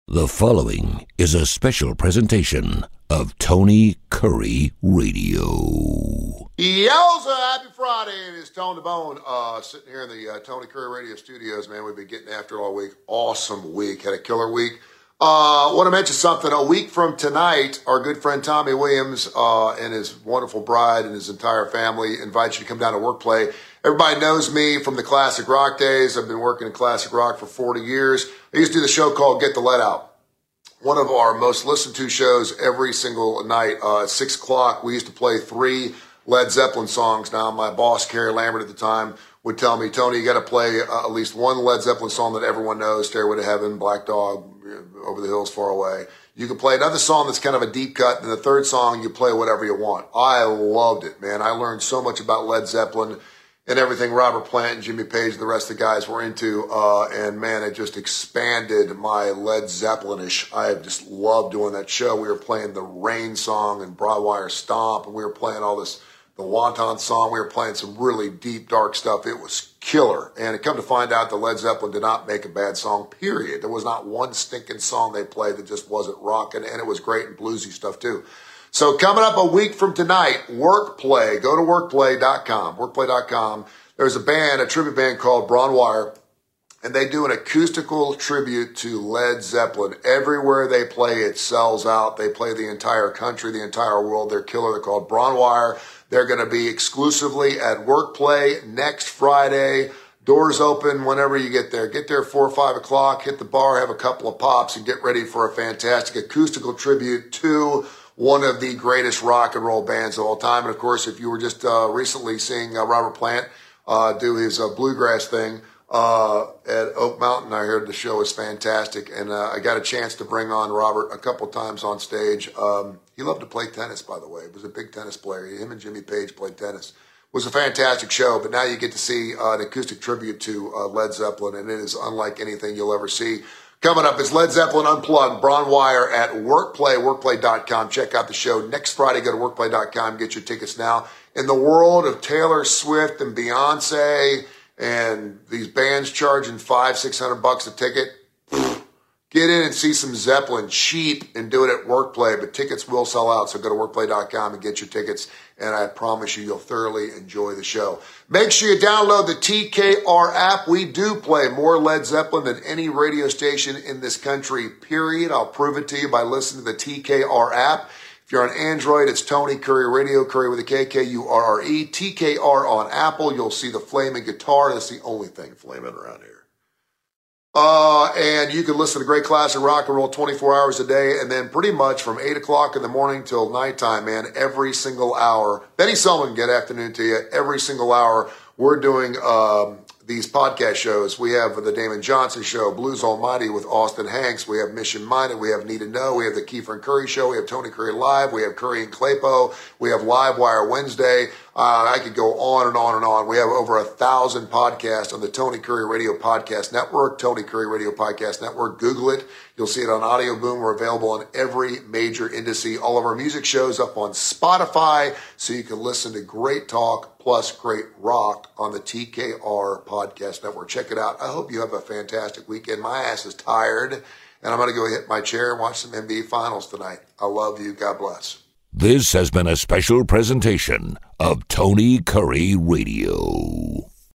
The following is a special presentation of Tony Curry Radio. Yowza, happy Friday, and it's Tone to Bone, sitting here in the Tony Curry Radio studios, man. We've been getting after it all week. Awesome week, had a killer week. Want to mention something. A week from tonight, our good friend Tommy Williams and his wonderful bride and his entire family invite you to come down to Workplay. Everybody knows me from the classic rock days. I've been working in classic rock for 40 years. I used to do the show called Get the Let Out. One of our most listened to shows every single night. At 6 o'clock, we used to play 3 Led Zeppelin songs. Now, my boss, Kerry Lambert at the time, would tell me, Tony, you got to play at least one Led Zeppelin song that everyone knows, Stairway to Heaven, Black Dog, Over the Hills, Far Away. You can play another song that's kind of a deep cut, and the third song, you play whatever you want. I loved it, man. I learned so much about Led Zeppelin and everything Robert Plant and Jimmy Page and the rest of the guys were into. And man, it just expanded my Led Zeppelin-ish. I just loved doing that show. We were playing the Rain song and Broadwire Stomp, and we were playing all this, the Wonton song. We were playing some really deep, dark stuff. It was killer. And it come to find out that Led Zeppelin did not make a bad song, period. There was not one stinking song they played that just wasn't rocking, and it was great and bluesy stuff too. So coming up a week from tonight, Workplay. Go to workplay.com, workplay.com. There's a band, a tribute band called Braun Wire, and they do an acoustical tribute to Led Zeppelin. Everywhere they play, it sells out. They play the entire country, the entire world. They're killer. They're called Braun Wire. They're going to be exclusively at Workplay next Friday. Doors open whenever you get there. Get there 4 or 5 o'clock, hit the bar, have a couple of pops, and get ready for a fantastic acoustical tribute to one of the greatest rock and roll bands of all time. And of course, if you were just recently seeing Robert Plant do his bluegrass thing at Oak Mountain, I heard the show was fantastic. And I got a chance to bring on Robert a couple times on stage. He loved to play tennis, by the way. He was a big tennis player. Him and Jimmy Page played tennis. It was a fantastic show, but now you get to see an acoustic tribute to Led Zeppelin, and it is unlike anything you'll ever see. Coming up is Led Zeppelin Unplugged, Braun Wire at Workplay, workplay.com. Check out the show next Friday. Go to workplay.com. Get your tickets now. In the world of Taylor Swift and Beyonce and these bands charging $500-600 a ticket, get in and see some Zeppelin cheap and do it at Workplay, but tickets will sell out. So go to workplay.com and get your tickets, and I promise you, you'll thoroughly enjoy the show. Make sure you download the TKR app. We do play more Led Zeppelin than any radio station in this country, period. I'll prove it to you by listening to the TKR app. If you're on Android, it's Tony Curry Radio, Curry with a K, K-U-R-R-E. TKR on Apple, you'll see the flaming guitar. That's the only thing flaming around here. And you can listen to great classic rock and roll 24 hours a day, and then pretty much from 8 o'clock in the morning till nighttime, man, every single hour. Benny Sullivan, good afternoon to you. Every single hour, we're doing these podcast shows. We have the Damon Johnson Show, Blues Almighty with Austin Hanks. We have Mission Minded. We have Need to Know. We have the Kiefer and Curry Show. We have Tony Curry Live. We have Curry and Claypo. We have Live Wire Wednesday. I could go on and on and on. We have over 1,000 podcasts on the Tony Curry Radio Podcast Network, Tony Curry Radio Podcast Network. Google it. You'll see it on Audio Boom. We're available on every major indice. All of our music shows up on Spotify, so you can listen to great talk plus great rock on the TKR Podcast Network. Check it out. I hope you have a fantastic weekend. My ass is tired, and I'm going to go hit my chair and watch some NBA Finals tonight. I love you. God bless. This has been a special presentation of Tony Curry Radio.